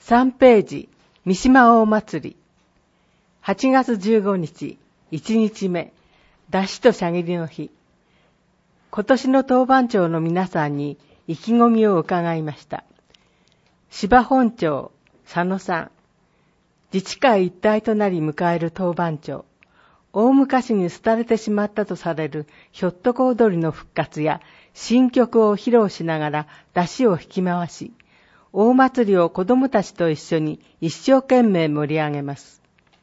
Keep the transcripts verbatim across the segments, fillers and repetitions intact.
さんページ、三島大祭り。はちがつじゅうごにち、いちにちめ、出汁としゃぎりの日。今年の当番町の皆さんに意気込みを伺いました。芝本町、佐野さん。自治会一体となり迎える当番町。大昔に廃れてしまったとされるひょっとこ踊りの復活や新曲を披露しながら出汁を引き回し、大祭りを子供たちと一緒に一生懸命盛り上げます。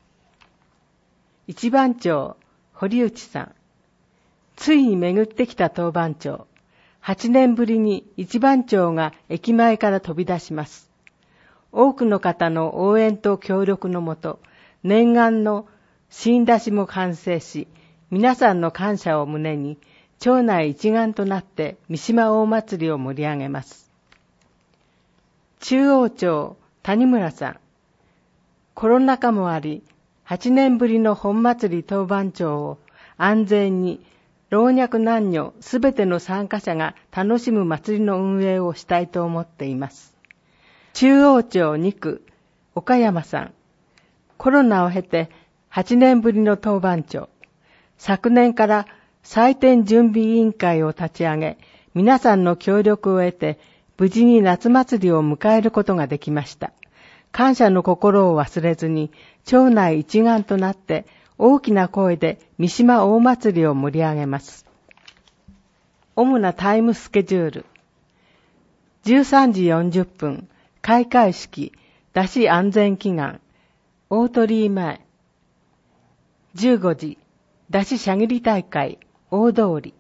一番町、堀内さん。ついに巡ってきた当番町。八年ぶりに一番町が駅前から飛び出します。多くの方の応援と協力のもと、念願の新出しも完成し、皆さんの感謝を胸に、町内一丸となって三島大祭りを盛り上げます。中央町、谷村さん。コロナ禍もあり、八年ぶりの本祭り当番町を安全に老若男女すべての参加者が楽しむ祭りの運営をしたいと思っています。中央町にく、岡山さん。コロナを経て八年ぶりの当番町。昨年から祭典準備委員会を立ち上げ、皆さんの協力を得て、無事に夏祭りを迎えることができました。感謝の心を忘れずに、町内一丸となって大きな声で三島大祭りを盛り上げます。主なタイムスケジュール。じゅうさんじよんじゅっぷん、開会式、出汁安全祈願、大鳥居前。じゅうごじ、出汁しゃぎり大会、大通り。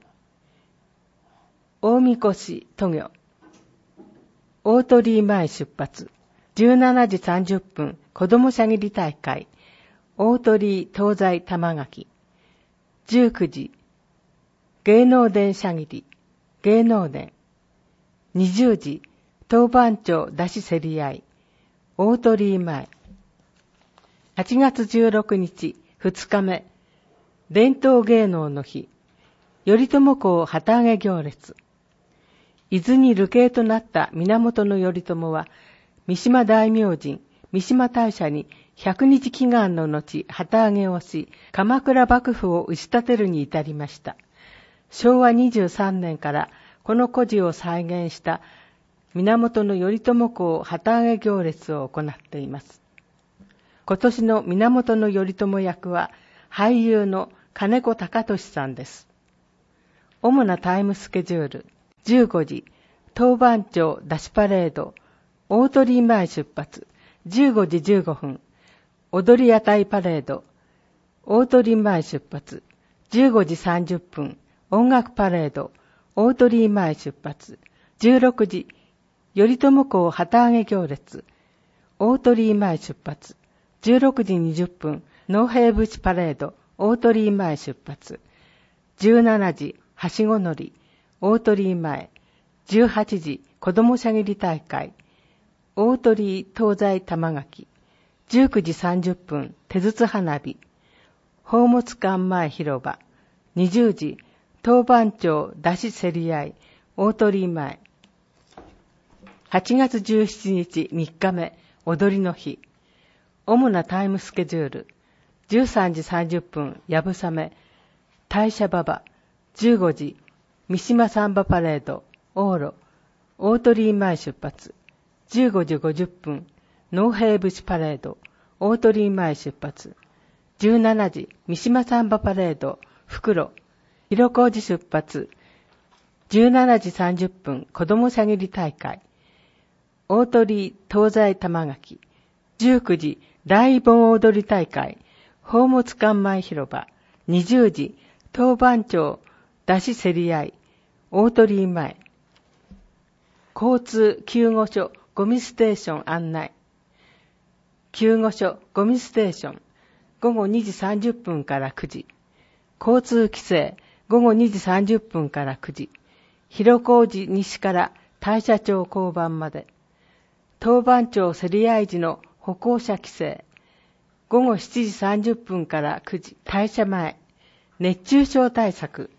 大神輿渡御。大鳥居前出発。じゅうしちじさんじゅっぷん、子どもしゃぎり大会。大鳥居東西玉垣。じゅうくじ、芸能殿しゃぎり。芸能殿。にじゅうじ、当番町出汁競り合い。大鳥居前。はちがつじゅうろくにち、ふつかめ。伝統芸能の日。頼朝公旗揚げ行列。伊豆に流刑となった源頼朝は、三島大明神、三島大社に百日祈願の後、旗揚げをし、鎌倉幕府を打ち立てるに至りました。しょうわにじゅうさんねんからこの故事を再現した源頼朝公旗揚げ行列を行っています。今年の源頼朝役は俳優の金子貴俊さんです。主なタイムスケジュール。じゅうごじ、当番町出汁パレード、大鳥居前出発。じゅうごじじゅうごふん、踊り屋台パレード、大鳥居前出発。じゅうごじさんじゅっぷん、音楽パレード、大鳥居前出発。じゅうろくじ、頼朝公旗揚げ行列、大鳥居前出発。じゅうろくじにじゅっぷん、農兵淵パレード、大鳥居前出発。じゅうしちじ、はしご乗り、大鳥居前。じゅうはちじ、子どもしゃぎり大会、大鳥居東西玉垣。じゅうくじさんじゅっぷん、手筒花火、宝物館前広場。にじゅうじ、当番町出汁競り合い、大鳥居前。はちがつじゅうしちにちみっかめ、踊りの日。主なタイムスケジュール。じゅうさんじさんじゅっぷん、やぶさめ、大社馬場。じゅうごじ、三島サンバパレード、往路、大鳥居前出発。じゅうごじごじゅっぷん、農兵淵パレード、大鳥居前出発。じゅうしちじ、三島サンバパレード、袋、広小路出発。じゅうしちじさんじゅっぷん、子どもしゃぎり大会、大鳥居東西玉垣。じゅうくじ、大盆踊り大会、宝物館前広場。にじゅうじ、当番町出汁競り合い、大鳥居前。交通救護所ゴミステーション案内。救護所ゴミステーション、ごごにじさんじゅっぷんからくじ。交通規制、ごごにじさんじゅっぷんからくじ。広小路西から大社町交番まで。当番町競り合い時の歩行者規制、ごごしちじさんじゅっぷんからくじ。大社前。熱中症対策、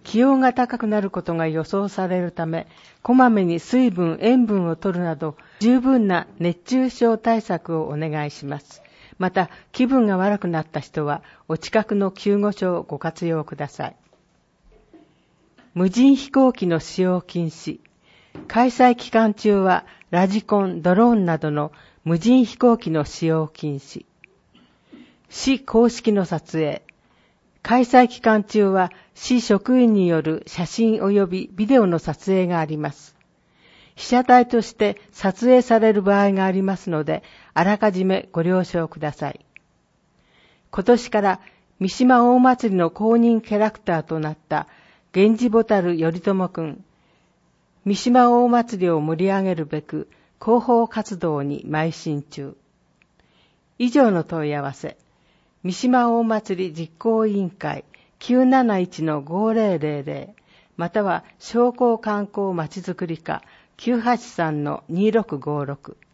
気温が高くなることが予想されるため、こまめに水分、塩分を取るなど、十分な熱中症対策をお願いします。また、気分が悪くなった人は、お近くの救護所をご活用ください。無人飛行機の使用禁止。開催期間中は、ラジコン、ドローンなどの無人飛行機の使用禁止。市公式の撮影。開催期間中は市職員による写真及びビデオの撮影があります。被写体として撮影される場合がありますので、あらかじめご了承ください。今年から三島大祭りの公認キャラクターとなった源氏ボタル頼朝くん、三島大祭りを盛り上げるべく広報活動に邁進中。以上の問い合わせ。三島大祭り実行委員会 きゅうなないちのごぜろぜろぜろ または商工観光まちづくり課 きゅうはちさんのにろくごろく